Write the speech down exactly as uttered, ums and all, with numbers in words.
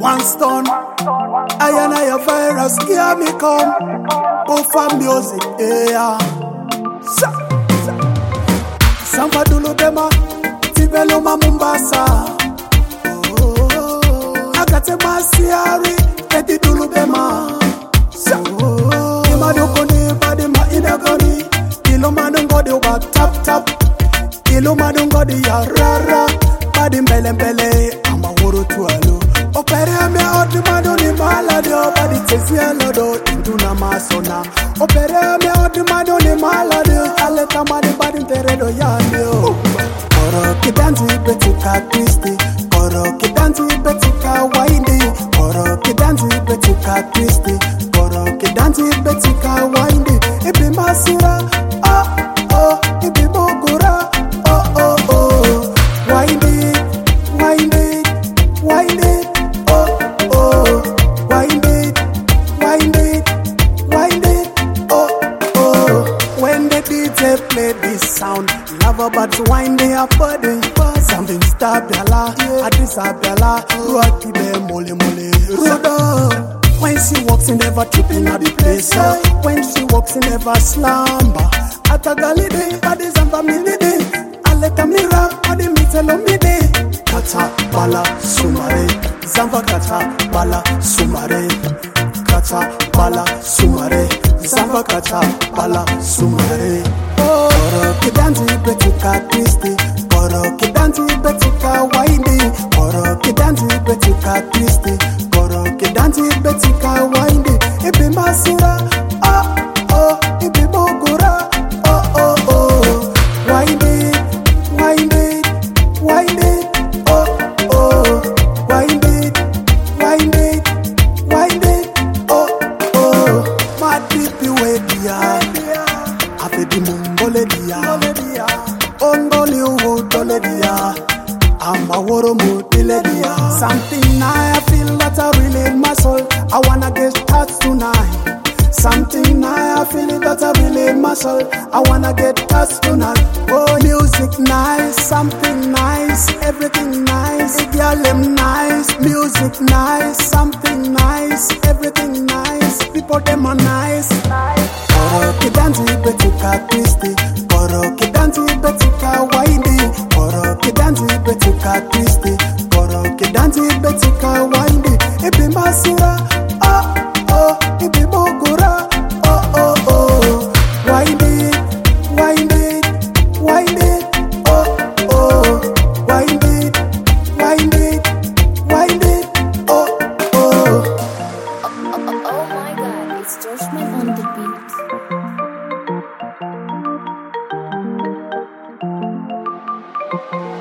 one stone. I and I a virus, hear me come. Buffa music, yeah. Samba dulu dema, Tibeloma Mombasa. Oh, Agate Masiari, Eti dulu dema. Oh, Imadukoni, Badima Inagoni, Iloma Dungodi over tap tap. Iloma Dungodi ya rara, Badim Belembele, Amawuru Tualu. Opere me odimado ni maladio, Badi Tesia Lodo, Induna Masona. Opere me odimado ni maladio, Aleta Madi Badi Teredo Yandio. Koro kidanti betika Christi, Koro kidanti betika Waindi, Koro kidanti betika Christi, Koro kidanti betika Waindi. Ibi Masira, oh oh, Ibi Bogura, oh oh oh. Waindi, Waindi, Waindi. Play this sound, love about to wind the up body. Something stop yala, Addis Abella, Rocky Bay, Mole Mole, Rudo. When she walks in, never tripping at the place. When she walks in, never slumber. At a galide, body zamba milide. Aleta mira, body mitelo mide. Kata bala sumare, zamba kata bala sumare. Kata bala sumare, zamba kata bala sumare. Koro kidanti betika Christi, Koro kidanti betika Waindi, Koro kidanti betika Christi, Koro kidanti betika Waindi. Ibi Masira, oh oh, Ibi Bogura, oh oh oh. Waindi, Waindi, Waindi, oh oh. Waindi, Waindi, Waindi, oh oh. My deepy way dia, afe di mungole dia, ongoli uwutole dia, amaworo mutile dia. Something I feel that I really in my soul, I wanna get touched tonight. Something I feel that I really in my soul, I wanna get touched tonight. Oh, music nice, something nice, everything nice. Girl, them nice, music nice, something nice, everything nice. People them are nice. Koro kidanti betika Christi, Koro kidanti betika Waindi, Koro kidanti betika Christi, Koro kidanti betika Waindi. Ibi Masira, oh oh, Ibi Bogura, oh oh oh. Waindi, Waindi, Waindi, oh oh. Waindi, Waindi, Waindi, oh oh. Oh my God, it's Joshman on the beat. Thank you.